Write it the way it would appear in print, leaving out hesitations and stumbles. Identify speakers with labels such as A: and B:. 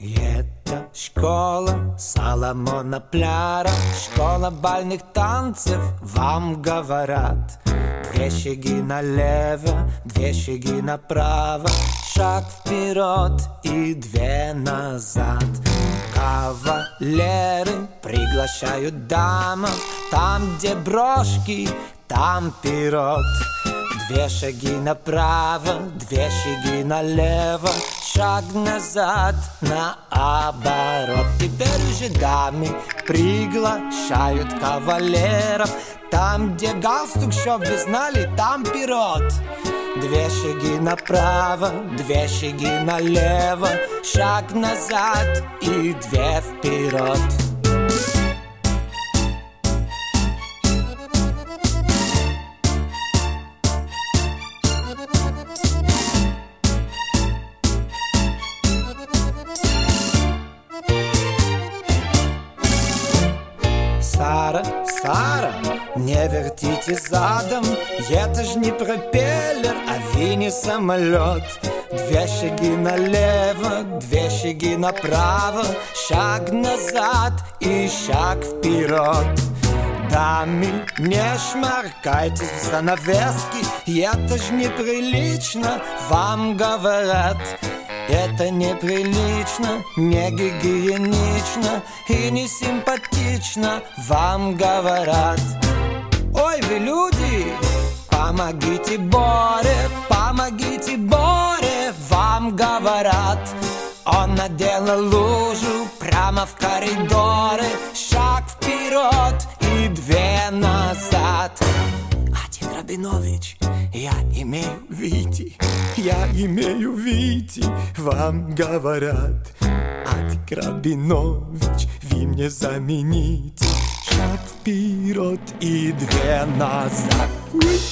A: Это школа Соломона Пляра, школа бальных танцев, вам говорят. 2 шаги налево, 2 шаги направо, шаг вперед и 2 назад. Кавалеры приглашают дамов, там, где брошки, там пирот. 2 шаги направо, 2 шаги налево, шаг назад, наоборот. Теперь уже дамы приглашают кавалеров, там, где галстук, чтоб вы знали, там пирот. 2 шаги направо, 2 шаги налево, шаг назад и 2 вперед. Сара, не вертите задом, это ж не пропеллер, а мини-самолет. 2 шаги налево, 2 шаги направо, шаг назад и шаг вперед. Дамы, не шмаркайтесь в занавески, это ж неприлично, вам говорят. Это неприлично, не гигиенично и не симпатично, вам говорят. Ой, вы люди, помогите Боре, вам говорят. Он наделал лужу прямо в коридоре, шаг вперед и 2 назад. Один Рабинович, я имею видеть, вам говорят. Атик Рабинович, вы мне замените. Шаг вперед и 2 назад.